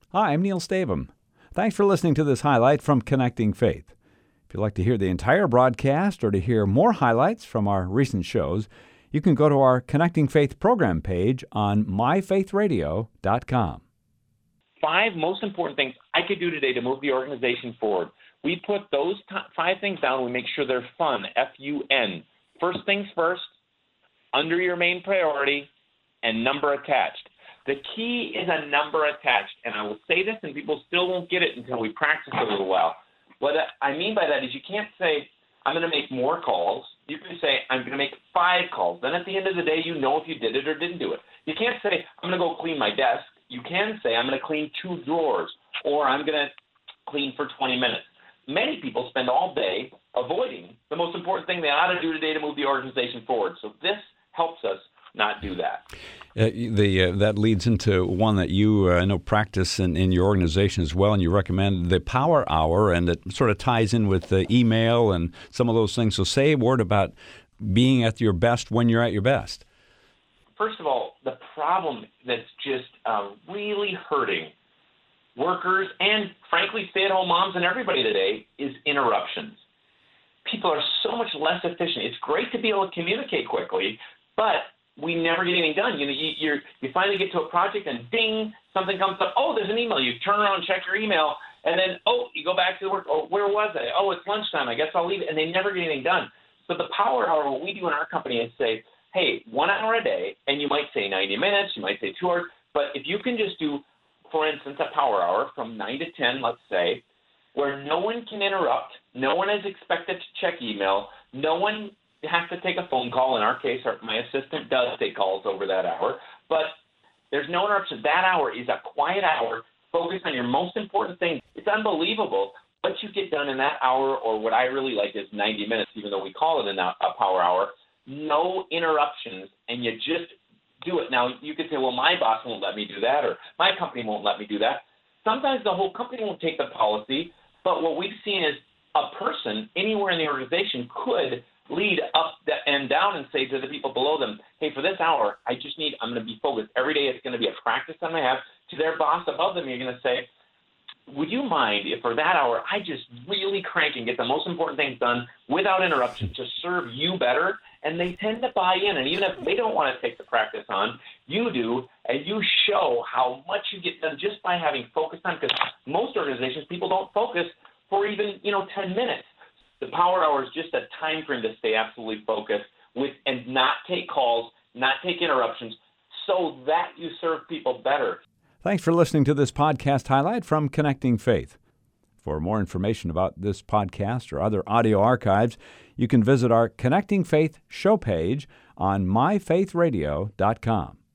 Hi, I'm Neil Stavum. Thanks for listening to this highlight from Connecting Faith. If you'd like to hear the entire broadcast or to hear more highlights from our recent shows, you can go to our Connecting Faith program page on myfaithradio.com. 5 most important things I could do today to move the organization forward. We put those 5 things down. We make sure they're fun, F-U-N. First things first, under your main priority, and number attached. The key is a number attached, and I will say this, and people still won't get it until we practice a little while. What I mean by that is you can't say, I'm going to make more calls. You can say, I'm going to make 5 calls. Then at the end of the day, you know if you did it or didn't do it. You can't say, I'm going to go clean my desk. You can say, I'm going to clean 2 drawers, or I'm going to clean for 20 minutes. Many people spend all day avoiding the most important thing they ought to do today to move the organization forward. So this helps us not do that. That leads into one that you I know practice in your organization as well, and you recommend the Power Hour, and it sort of ties in with the email and some of those things. So say a word about being at your best when you're at your best. First of all, the problem that's just really hurting workers and, frankly, stay-at-home moms and everybody today is interruptions. People are so much less efficient. It's great to be able to communicate quickly, but we never get anything done. You finally get to a project and ding, something comes up. Oh, there's an email. You turn around and check your email, and then, you go back to the work. Oh, where was I? Oh, it's lunchtime. I guess I'll leave it. And they never get anything done. So the Power Hour, what we do in our company is say, hey, 1 hour a day, and you might say 90 minutes, you might say 2 hours, but if you can just do, for instance, a Power Hour from 9 to 10, let's say, where no one can interrupt, no one is expected to check email, no one has to take a phone call. In our case, my assistant does take calls over that hour, but there's no interruption. That hour is a quiet hour, focused on your most important thing. It's unbelievable what you get done in that hour, or what I really like is 90 minutes, even though we call it a Power Hour. No interruptions, and you just do it. Now, you could say, well, my boss won't let me do that, or my company won't let me do that. Sometimes the whole company won't take the policy, but what we've seen is a person anywhere in the organization could lead up and down and say to the people below them, hey, for this hour, I'm going to be focused. Every day it's going to be a practice time I have. To their boss above them, you're going to say, would you mind if for that hour I just really crank and get the most important things done without interruption to serve you better? And they tend to buy in. And even if they don't want to take the practice on, you do, and you show how much you get done just by having focus time. Because most organizations, people don't focus for even 10 minutes. The Power Hour is just a time frame to stay absolutely focused and not take calls, not take interruptions, so that you serve people better. Thanks for listening to this podcast highlight from Connecting Faith. For more information about this podcast or other audio archives, you can visit our Connecting Faith show page on myfaithradio.com.